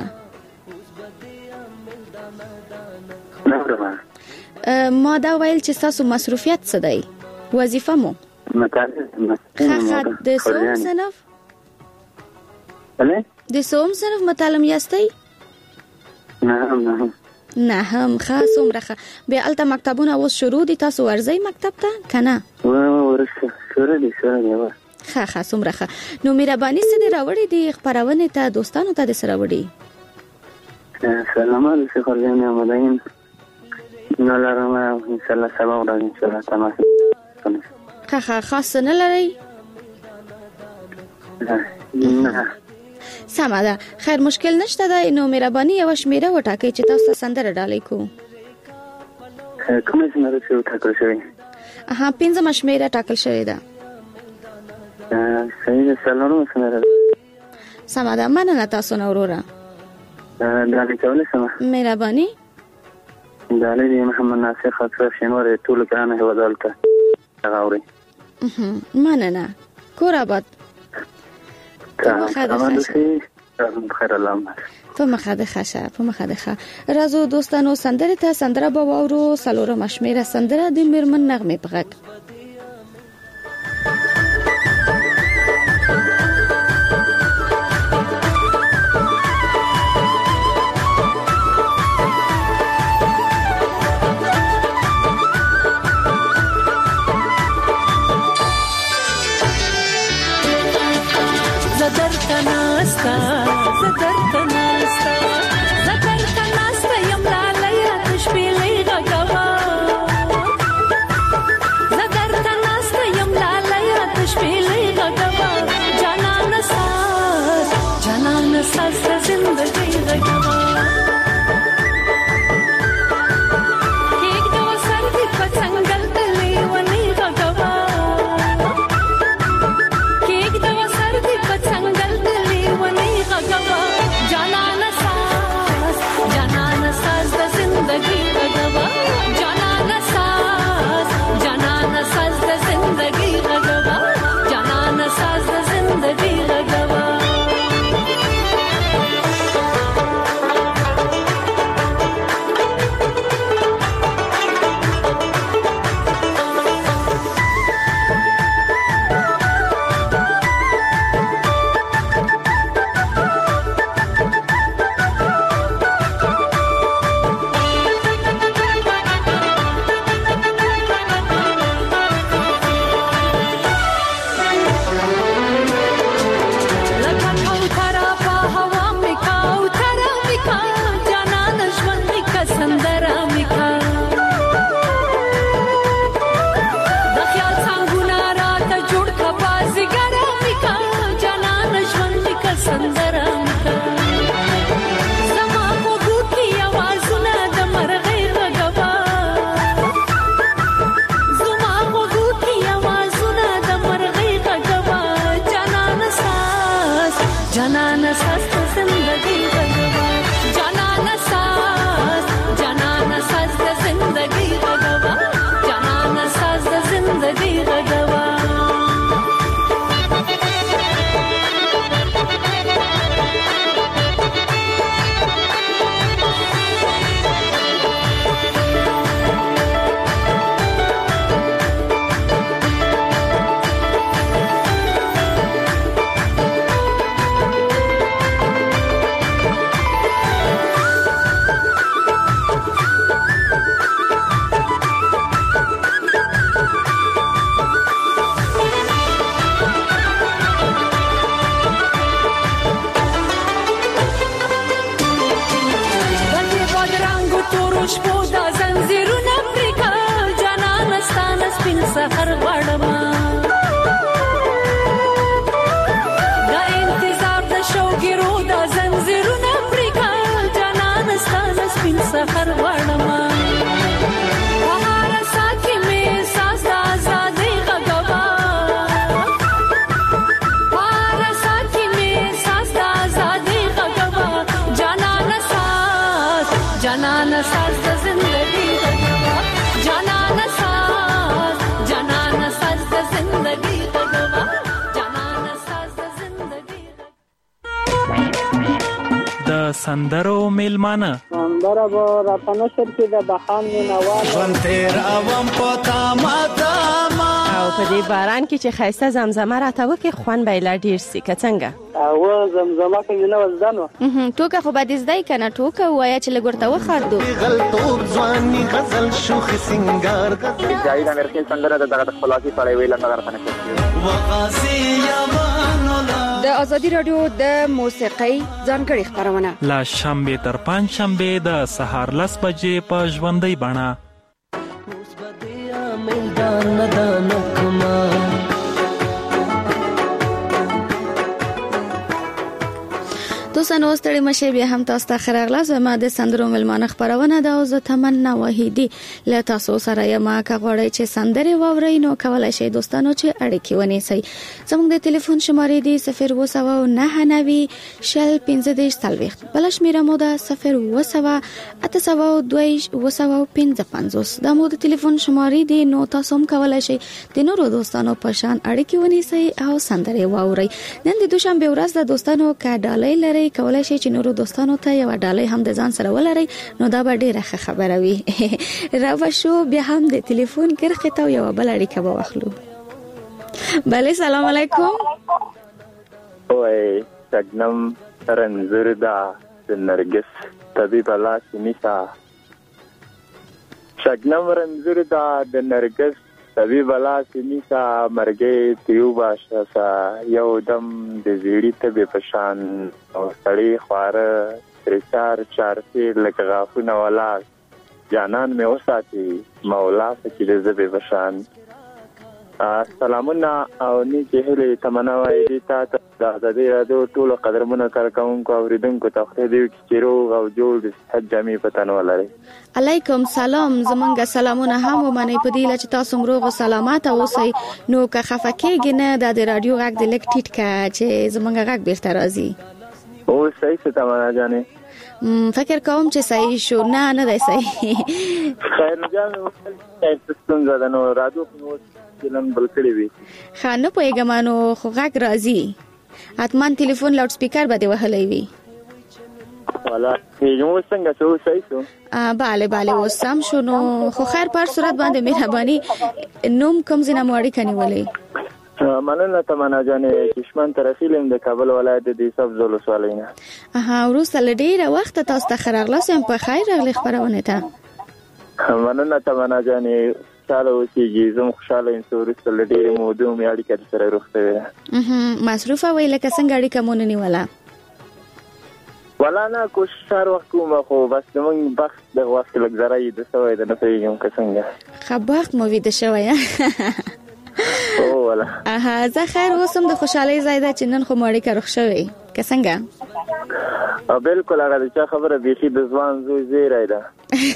ما دا ویل چې تاسو مصروفیت څه دی وظیفه مو خخه د سوم صنف بله د سوم صنف متعلم یاستئ نه نه نه هم خاص عمره به الته مکتبونه اوس شروع دي تاسو ورځي مکتب ته کنه ورسته شروع دي شروع دي ښه خاص عمره نو مهرباني سره راوړي دي خبرونه ته دوستانو ته د سره وړي سلام علیکم خورجان مدین نو لرم ان شاء الله سبا ورځ ان شاء الله تمام ښه خاص نه لري نه سمه ده خیر مشکل نشته ده نو مهرباني یو شمیره وټاکئ چې تاسو سندره ډالۍ کو کومه شمیره چې وټاکل شوی اها پنځمه شمیره ټاکل شوی ده صحیح ده سلام شمیره سمه ده مننه تاسو نو وروره ډالۍ کولای شم مهرباني ډالۍ دی محمد ناصر خاطر شنوار ټول ګرانه هوادال ته غاوري مننه کور آباد بخیر الله په مخه ده خشه په مخه ده راځو دوستانو سندره ته سندره به واورو سلوره مشمیره سندره د میرمن نغمه په غږ زدر سندرو میلمانه سندره به را په نشر کې د بهان مینوال ژوند تیر اوم په تاما تاما او په دې باران کې چې ښایسته زمزمه راته وکړي خوند به یې لا ډېر سي که څنګه او زمزمه کوي نه زده نو ټوکه خو به دې زده یې که نه ټوکه ووایه چې لږ ورته وخاردو غلطوب ځواني غزل شوخ سنګار جاوید امرخیل سندره د دغه د خپلواکۍ په اړه یې ویله نظر ته وغازي یمانولا د ازادي رادیو د موسیقۍ ځانګړي خبرونه لا شنبه تر پنځ شنبه د سهار لس بجې په ژوندۍ بڼه میدان ندان کما دوستانو ستړي مشه بیا هم تاسو ته خراغله زما د سندرو ملمانه خبرونه دا او زه تمنا وحیدی له تاسو سره یم که غواړئ چې سندرې واورئ نو کولای شئ دوستانو چې اړیکې ونیسئ زموږ د ټلیفون شمارې دی صفر اووه سوه نهه نوي شل پنځه دېرش څلوېښت بله شمېره مو ده صفر اووه سوه اته سوه دوه اووه سوه پنځه پنځوس دا مو د ټلیفون شمارې دی نو تاسو هم کولای شئ د نورو دوستانو په شان اړیکې ونیسئ او سندرې واورئ نن د دوشنبه ورځ د دوستانو کا ډالۍ لري کولای شي چې نورو دوستانو ته یو ډالۍ هم د ځان سره ولرئ نو دا به ډیره ښه خبره وي راو شو بیا هم د ټلیفون کرخه ته یو بل اړیکه به واخلو بله سلام علیکم وای شګنم رنځور دا د نرګس طبيب الله سمیتا شګنم رنځور دا د نرګس طبيب الله سمیتا مرګي تیوبا شاسا یو دم د زیړی تبه پشان او سړی خواره ترچار چارتي لکه غافونه ولا جانان مې وساتي مولا چې د زبې پشان سلامونه او نیکه هلي تمنا وایي تاسو د ازادي رادیو ټول قدرمنه کارکونکو اوریدونکو ته خو دې چې روغ او جوړ د صحت جامې پتن ولري علیکم سلام زمونږ سلامونه هم ومنئ په دې چې تاسو روغ او سلامات اوسئ نو که خفه کېږئ نه د رادیو غږ د لیک ټیټ کا چې زمونږ غږ بیرته راځي او صحیح څه تمنا جانې فکر کوم چې صحیح شو نه نه دی صحیح خیر جان تاسو څنګه د نو رادیو په چلن بل کړی وي خانه پېګمانو خو غږ راځي اتمان ټلیفون لاوډ سپیکر باندې وهلې وي والا یو څنګه څه صحیح شو bale bale وسم شو نو خو خیر پر صورت باندې مهرباني نوم کوم زنه موړی کني ولې مننه تمنا جانې کشمن ترخیلم د کابل ولایت د دیسب زولو سوالینا اها ورسته لډیره وخت تاسو ته خراغلاسم په خیر راغلی خبرونه ته مننه تمنا جانې ساله اوسېږي زم خوشاله یم چې ورسته لډیره موده مې اړیکه سره روخته وي مصروفه وی لکه څنګه اړیکه مونږ نیوله ولا نه کوشش هر وخت کوم خو بس زمونږ بخت د وخت لګزرای د سوې د نه پیږم که څنګه خبرت مو وی د شوی او ولا اها زه خیر اوسم د خوشحالي زیاده چې نن خو مړی کا رخ شوی که څنګه او بالکل هغه چې خبره بيخي د ځوان زوی زیرای ده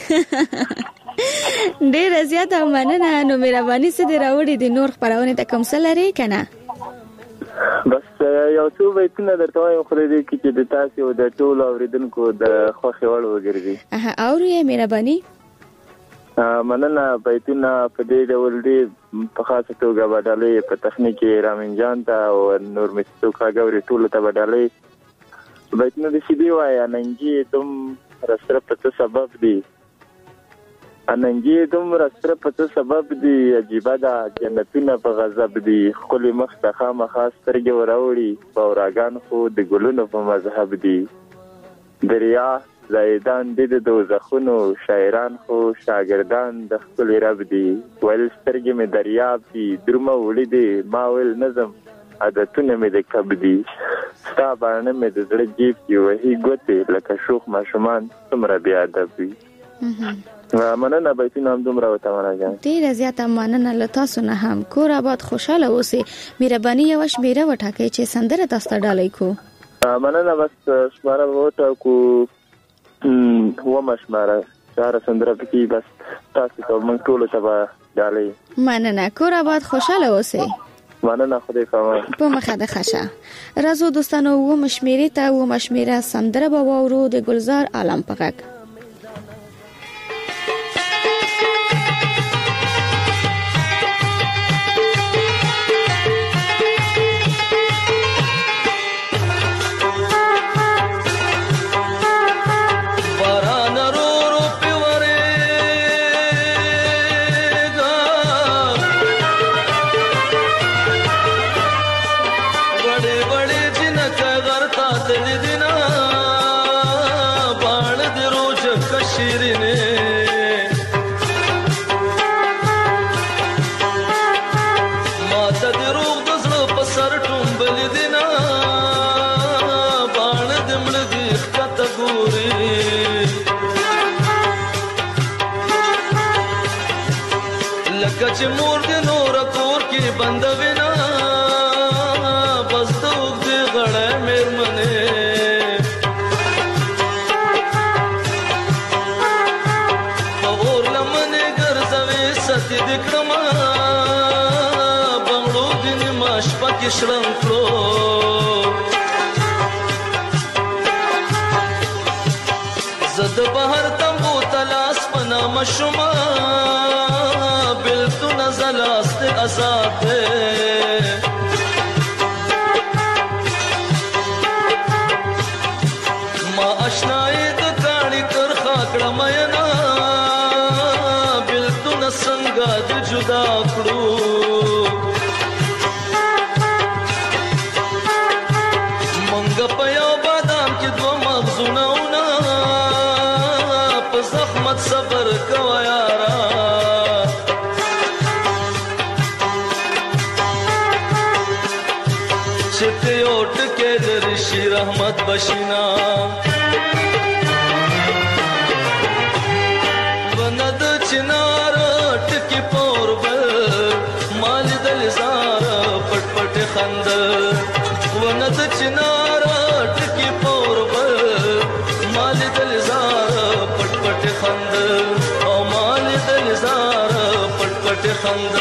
ډېر زیاته مننه نو مهرباني سي دی راوړي د نور خبرونه ته کوم څه لري کنه بس یو څو بیتونه درته وایم خو دې کې چې د تاسو د ټول اوریدونکو د خوښي وړ وګرځي اها اوري مهرباني مننه بیتونه په دې ډول دي په خاصه توګه بدلې په تخنیکی رامین جان ته او نور مستو کاګوري ټول ته بدلې بیتونه د سی دی وایا ننګي تم رسره په سبب دي اننګي تم رسره په سبب دي عجیب ده جنتونه په غضب دي خولي مخ ته خامخا سترګې وراوړي باوراګان خو د ګلونو په مذهب دي دریا زایدان دي د دوزخونو شاعران خو شاګردان د خپل رب دي ول سترګې مې دریاب دي درمه وړي دي ما ول نظم عادتونه مې د کب دي ستا باندې مې د زړه جیب کې وਹੀ ګوتې لکه شوخ ماشومان څومره بیا ادب وي مننه بیتونه هم دومره وته مننه ډېر زیاته مننه له تاسو نه هم کور آباد خوشاله اوسئ مهرباني یو شمیره وټاکئ چې سندره تاسو ته ډالۍ کو مننه بس شماره وټاکو و مشماره چار سندره پکې بس تاسو ته موږ ټول ته ډالۍ مننه کور آباد خوشاله اوسئ مننه خدای پامان په مخه د خشه راځو دوستانو و مشمیره ته و مشمیره سندره به وورو د گلزار عالم پغک چې مور دې نور کور کې بندوینا بس د وګړي غړې مېرمنې اور لمنې ګرځوي ستې د کړما بنگړو دې ماش پکې شړم کړو زد بهر تمبو تلاس پنا مشما بلتو نزلاست آزاد ہے ما اشنائی دکانی کر خاکڑا مینا بلتو نسنگا دی جدا کڑو منگا پیاو بادام کی دو مغزوناونا زخمت صبر کوا یارا چته اوټ کې درشي رحمت بشینا وند چنار ټکی پور بل مال دل زار پټ پټ خند وند چنار ټکی پور بل مال دل زار پټ پټ خند او مال دل زار پټ پټ خند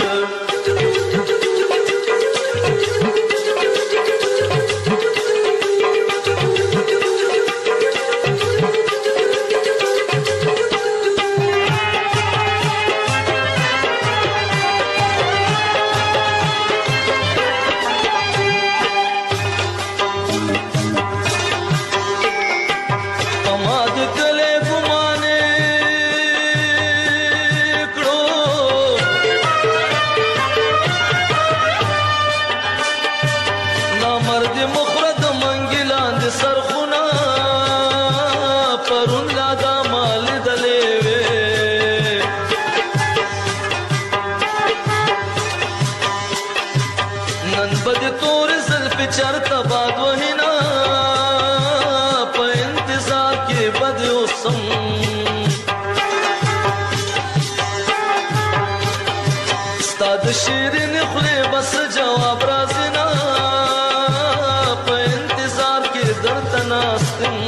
چرتا باد وہینا پا انتظار کے بد اسم استاد شیرین خلی بس جواب رازینا پا انتظار کے درد ناستم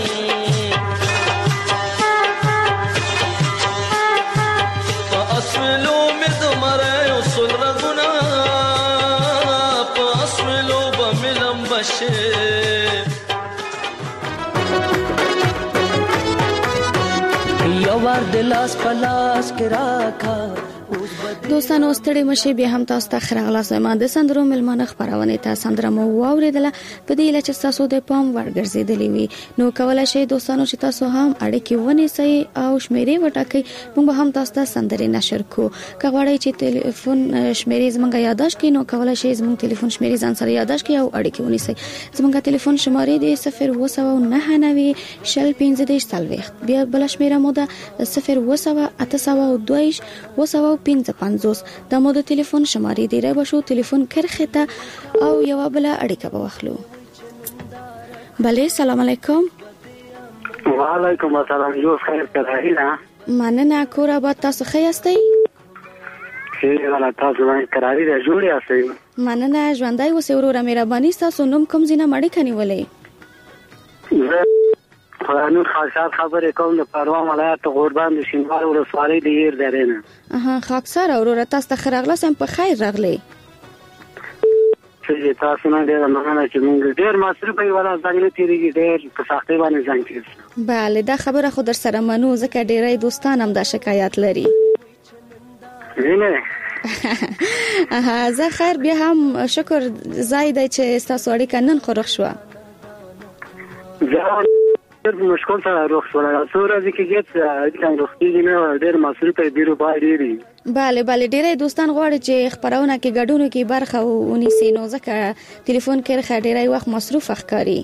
پا اسولو مرد مرے اصول رگونا پا اسولو ملم بشه یو ور دلاس پلاس کرا کا دوستانو ستړي مشه بیا هم تاسو ته خراغلا سما د سندرو ملمانه خبرونه ته سندره مو واوریدله په دې لچ تاسو د پام ورګرځیدلې وي نو کولای شئ دوستانو چې تاسو هم اړیکې ونیسئ او شمیرې وټاکئ موږ به هم تاسو ته سندرې نشر کو کغواړئ چې ټلیفون شمیرې زموږ یاداش کړئ نو کولای شئ زموږ ټلیفون شمیرې ځان سره یاداش کړئ او اړیکې ونیسئ زموږ ټلیفون شمارې دی صفر و سو نه نوي شل پنځه دیش سلويخت بیا بل شمیره مو ده صفر و سو اته سو دویش و سو پنځه پنځوس د مو د ټلیفون شمارې دی را بشو ټلیفون کرخه ته او یو بل اړیکه به واخلو بله سلام علیکم وعلیکم السلام یو خیر کړی مننه کور آباد تاسو ښه یاستئ خیر ولا تاسو باندې قراری را جوړ یاستئ مننه ژوندۍ اوسئ وروره مهرباني ستاسو نوم کوم ځینه مړی کني ولې قانون خاصات خبرې کوم د پروان ولایت قربان د شینوار ولسوالۍ د ير درنه اها خاکسار وروره تاسو ته خراغله سم په خیر راغلی چې تاسو نه ډیر مننه چې موږ ډیر مصرف یې ولا ځانګړي تیریږي ډیر په سختۍ باندې ځان کېږي bale دا خبره خو در سره منو ځکه ډیرای دوستان هم دا شکایت لري نه اها زه خیر بیا هم شکر زائد چې تاسو اړیکه نن خورخ شو زه مشکل سره روخ ولا سورہ ځکه چې څنګه روختي نه ډیر مصرف یې بیرو باندې bale bale ډیرای دوستان غواړي چې خبرونه کې ګډونو کې برخه ونیسي نو ځکه ټلیفون کې ډیرای وخت مصروف ښکاري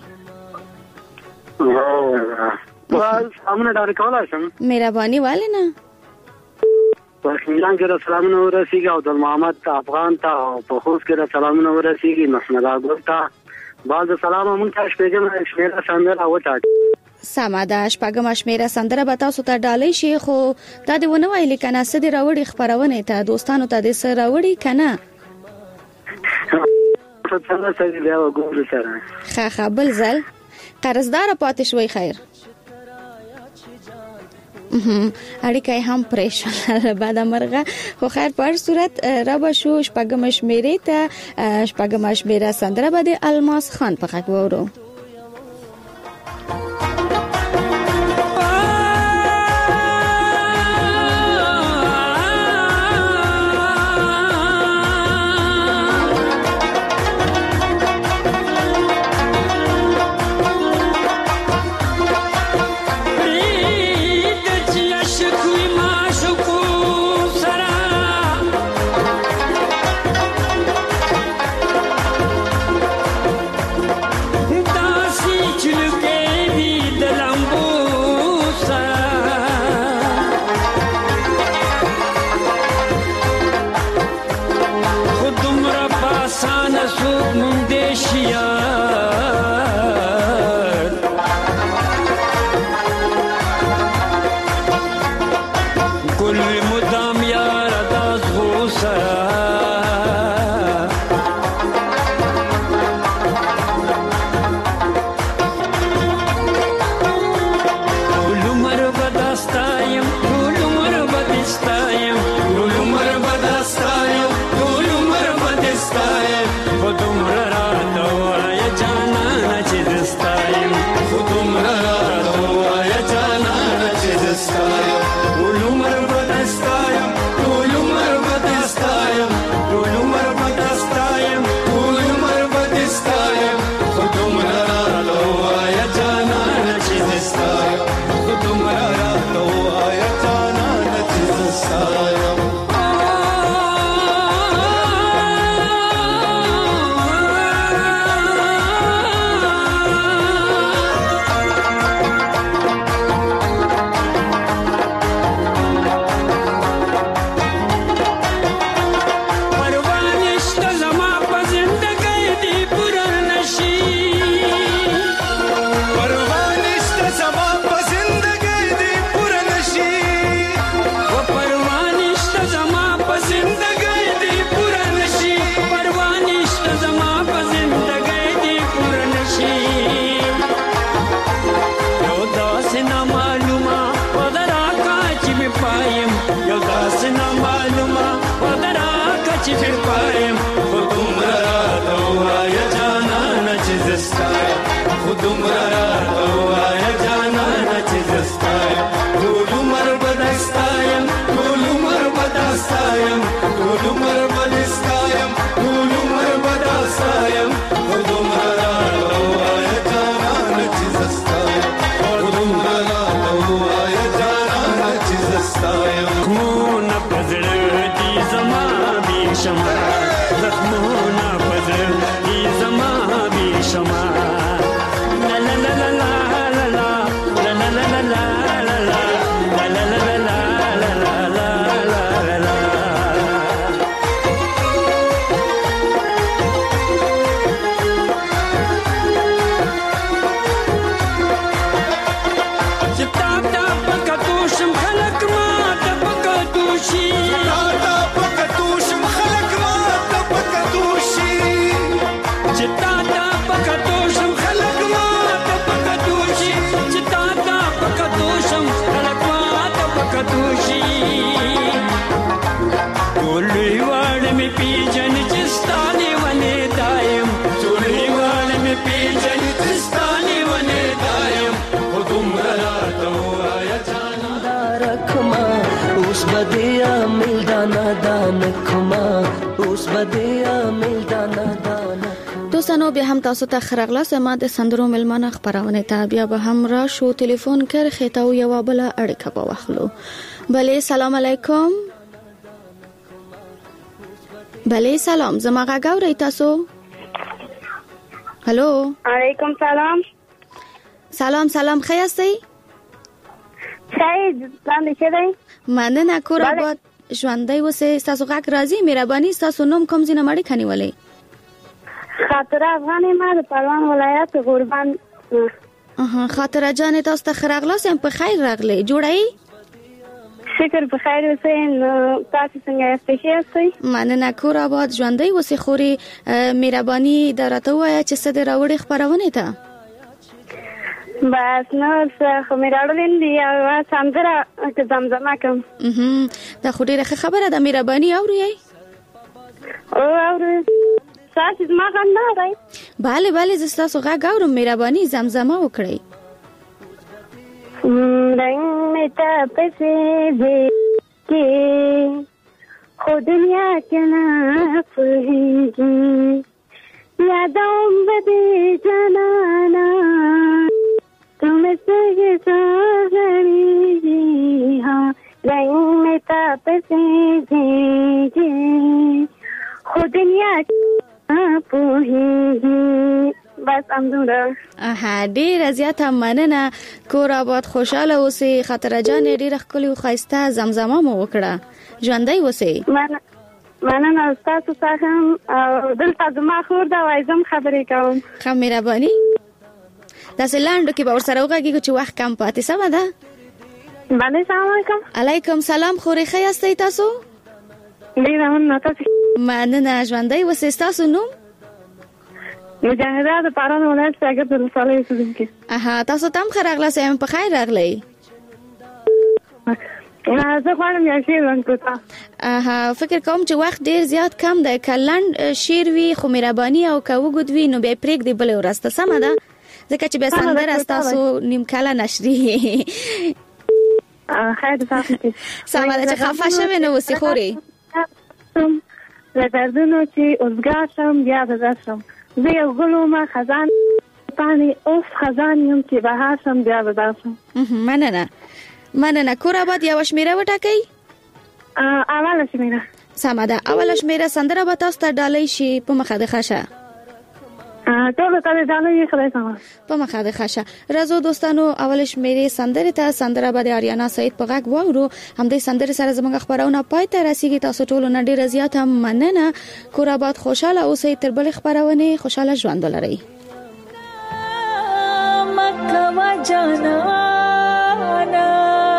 بس امنه دا کولای شم مهرباني والي نه پښتون کې سلامونه ورسیږي او د محمد افغان ته په خوښ کې سلامونه ورسیږي محمد اګور ته بعد سلام مونږ ته شپږم شمیره سندره وټاک سمه ده شپږم شمیره سندره به تاسو ته ډالۍ شي خو دا دی ونه ویل کنه سدي راوړي خبرونه ته دوستانو ته د سره راوړي کنه څنګه سړي بیا وګورئ سره ښه ښه بل ځل قرضدار پاتې شوي خیر اړیکه هم پریشان بعد مرغه خو خیر په هر صورت را به شو شپږم شمیره ته شپږم شمیره سندره به د الماس خان په غږ وورو دوستانو بیا هم تاسو ته خرغله سما د سندرو ملمنه خبرونه ته بیا به هم را شو ټلیفون کر خطاو یو بل اړیکه په واخلو بله سلام علیکم بله سلام زما غاوري تاسو هالو علیکم سلام سلام سلام خیاستی شاید لاندې شې مننه کور آباد ژوندۍ وسه تاسو غاک راځي مهرباني تاسو نوم کوم ځینه مړی خنی ولې خاطر افغاني ما د پروان ولایت غوربان اها خاطره جان تاسو ته خراغلاس هم په خیر راغلی جوړی شکر په خیر اوسئ نو تاسو څنګه یاست ښه یاست مننه کور آباد ژوندۍ اوسئ خوري مهرباني درته وایا چې څه دې راوړې خپرونې ته بس نو څه خو مې راوړلې دي او سندره که زمزمه کوم دا خو ډېره ښه خبره ده مهرباني اورئ او اورئ تاسو زما غږ نه اورئ بله بله زه ستاسو غږ اورم مهرباني زمزمه وکړئ رنگ میں تپسے دیکھے خود دنیا کے نا پوہنگی یادوں بدے جنانا تم سے ساغری ہاں رنگ میں تپسے دیکھے خود دنیا کے نا پوہنگی بس امدوره اها ډیر زیاته مننه کور آباد خوشاله اوسئ خاطره جان ډیر ښکلي او ښایسته زمزمه مو وکړه ژوندۍ اوسئ مننه تاسو څخه او دلته زما خور دا وای زم خبرې کوم ښه مهرباني داسې لاندو کې به ورسره وغږیږو چې وخت کم پاتې سمه ده بله سلام علیکم علیکم سلام خورې ښه یاستئ تاسو ډېره مننه تاسو مننه ژوندۍ اوسئ ستاسو نوم مجاهده د پاران ولایت څخه د رسالې اوسیدونکي اها تاسو تم ښه راغلاست یم په خیر راغلی زه غواړم یو شعر ولیکم اها فکر کوم چې وخت ډیر زیات کم دی که لنډ شعر وي خو مهرباني او که اوږد وي نو بیا پرېږدئ بلې ورځ ته سمه ده ځکه چې بیا سندره ستاسو نیم کله نشري خیر تاسو سمه ده چې خفه شوې نه اوسئ خورې له دردونو چې اوزګار شم بیا به زه شم زه یو ګل ومه خزان پاڼې اوس خزان یم چې بهار شم بیا به دا شم مننه مننه کور آباد یوه شمېره وټاکئ اوله شمېره سمه ده اوله شمېره سندره به تاسو ته ډالۍ شي په مخه د ښه شه ټولو ته دې ډالۍ خدای سمه په مخه د ښه شه راځو دوستانو اوله شمېرې سندرې ته سندره به د آریانا سعید په غږ واورو همدې سندرې سره زموږ خپرونه پای ته رسیږي تاسو ټولو نه ډېره زیاته مننه کور آباد خوشحاله اوسئ تر بلې خپرونې خوشحاله ژوند ولرئ مکه جانانا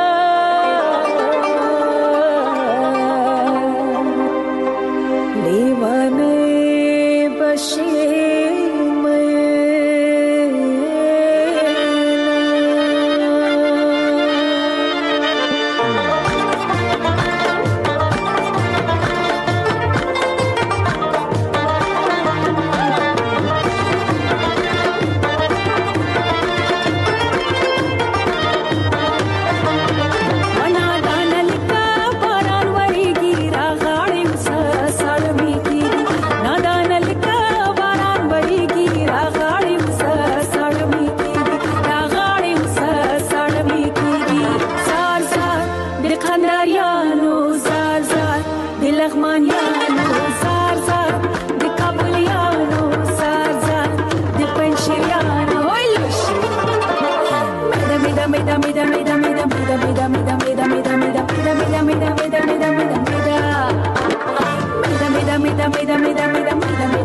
لیوانه بشیر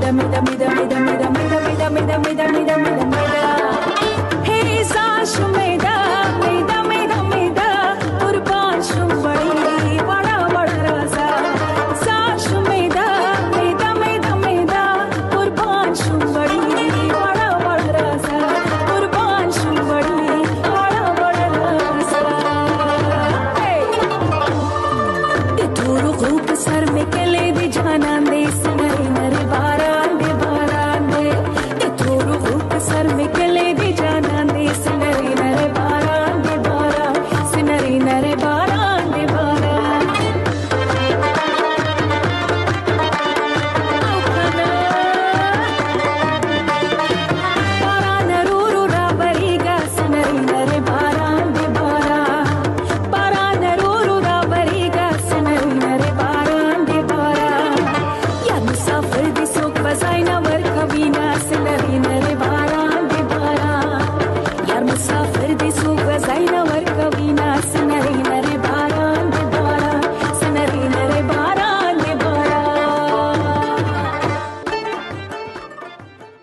Hey, Sasha,